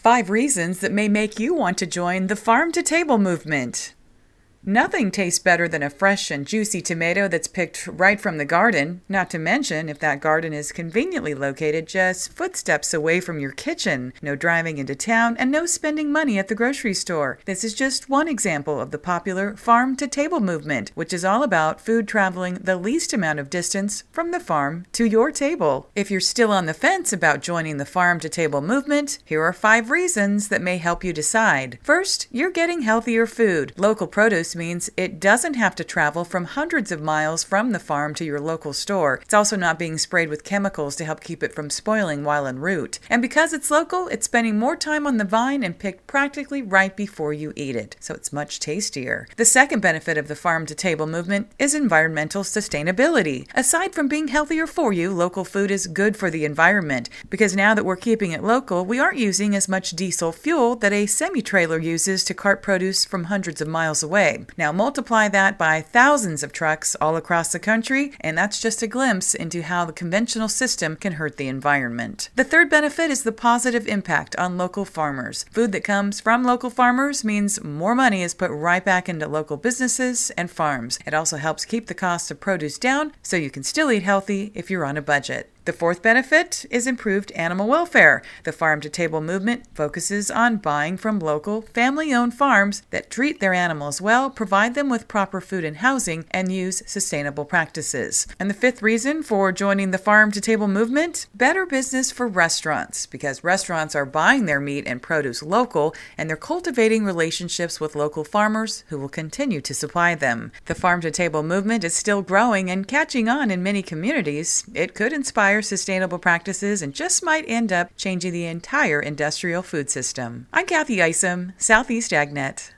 5 reasons that may make you want to join the farm to table movement. Nothing tastes better than a fresh and juicy tomato that's picked right from the garden, not to mention if that garden is conveniently located just footsteps away from your kitchen. No driving into town and no spending money at the grocery store. This is just one example of the popular farm-to-table movement, which is all about food traveling the least amount of distance from the farm to your table. If you're still on the fence about joining the farm-to-table movement, here are 5 reasons that may help you decide. First, you're getting healthier food. Local produce means it doesn't have to travel from hundreds of miles from the farm to your local store. It's also not being sprayed with chemicals to help keep it from spoiling while en route. And because it's local, it's spending more time on the vine and picked practically right before you eat it, so it's much tastier. The second benefit of the farm-to-table movement is environmental sustainability. Aside from being healthier for you, local food is good for the environment, because now that we're keeping it local, we aren't using as much diesel fuel that a semi-trailer uses to cart produce from hundreds of miles away. Now multiply that by thousands of trucks all across the country, and that's just a glimpse into how the conventional system can hurt the environment. The third benefit is the positive impact on local farmers. Food that comes from local farmers means more money is put right back into local businesses and farms. It also helps keep the cost of produce down so you can still eat healthy if you're on a budget. The fourth benefit is improved animal welfare. The farm-to-table movement focuses on buying from local, family-owned farms that treat their animals well, provide them with proper food and housing, and use sustainable practices. And the fifth reason for joining the farm-to-table movement? Better business for restaurants, because restaurants are buying their meat and produce local, and they're cultivating relationships with local farmers who will continue to supply them. The farm-to-table movement is still growing and catching on in many communities. It could inspire sustainable practices and just might end up changing the entire industrial food system. I'm Kathy Isom, Southeast AgNet.